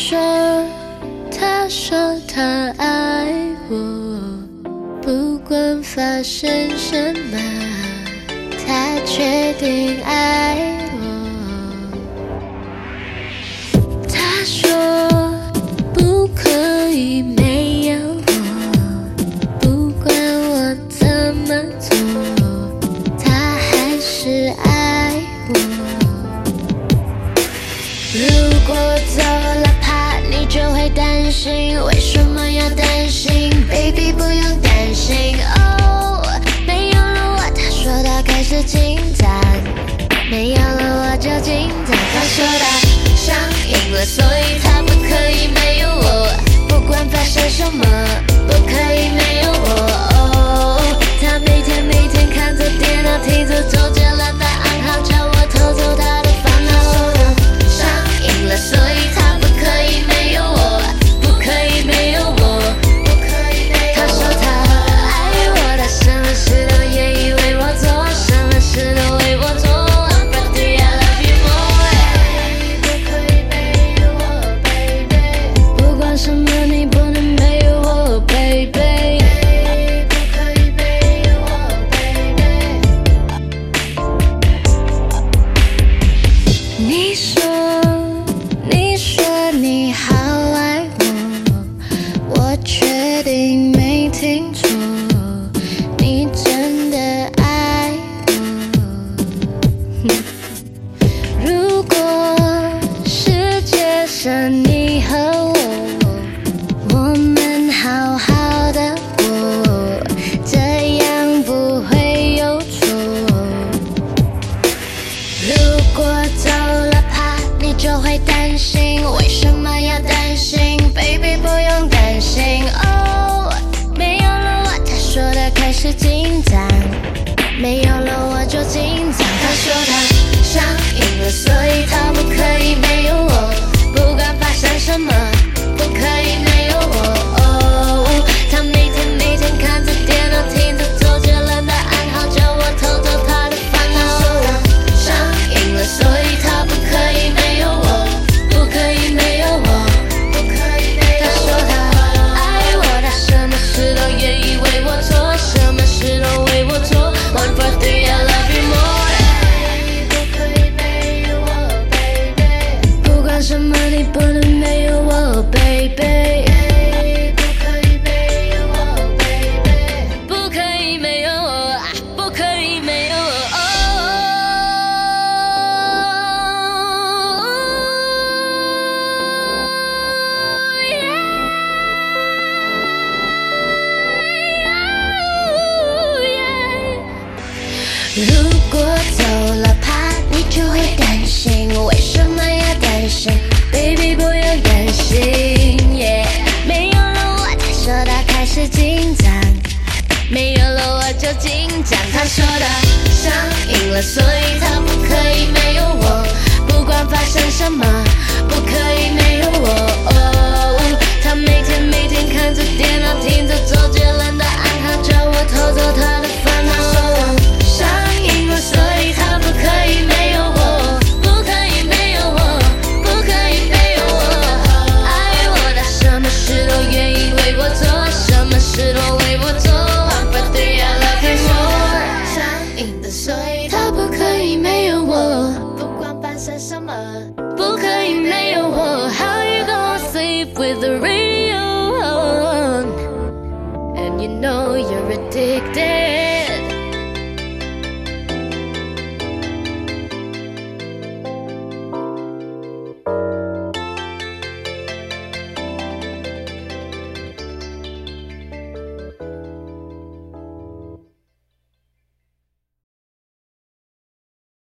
说他爱我，不管发生什么，他决定爱我。他说不可以没有我，不管我怎么做，他还是爱我。如果走了怕你就会担心，为什么要担心 ？Baby 不用担心哦，没有了我，他说他开始紧张，没有了我就紧张。他说他上瘾了，所以他不可以没有我，不管发生什么，不可以没有我。哦，他每天看着电脑，听着周杰伦的暗号，叫我偷走他的烦恼。上瘾了，所以他不可以没有我，不可以没有我。他说他爱我，他什么事都愿意为我做，什么事都为我做。But do I love you more？ 不可以没有我 ，baby。不管什么，你不能没有我 ，baby。不可以没有我 ，baby。你说你好爱我，我确定没听错，你真的爱我。如果世界上你和我们好好的过，这样不会有错。如果走了怕你就会担心，为什么要担心 ？Baby 不用担心哦，没有了我，他说他开始紧张，没有了我就紧张。他说他上瘾了，所以他不可以没有我，不管发生什么，不可以没有我。哦，他每天看着电脑，听着周杰伦的暗号，叫我偷走他的烦恼。上瘾了，所以他不可以没有我，不可以没有我。他说他爱我，他什么事都愿意为我做，什么事都为我做。One for three, I love you more。不可以没有我 ，baby。不管什么，你不能没有我 ，baby。不可以没有我 ，baby。不可以没有我，不可以没有我。如果走了怕你就会担心，为什么要担心 ？Baby 不用担心，yeah。没有了我，他说他开始紧张，没有了我就紧张。他说他上瘾了，所以他不可以没有我，不管发生什么，不可以没有我。哦，他每天看着电脑，听着周杰伦的暗号，叫我偷走他的烦恼。上瘾了，所以他不可以没有我，不可以没有我，不可以没有我。爱我，他什么事都愿意为我做，什么事都为我做。One for three, I love you more。上瘾的，所以他不可以没有我，不管发生什么，不可以没有我。How you gonna sleep with the radio on? And you know you're addicted.